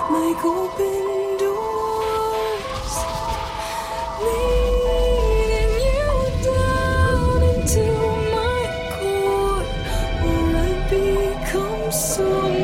like open doors, leading you down into my core, where I become so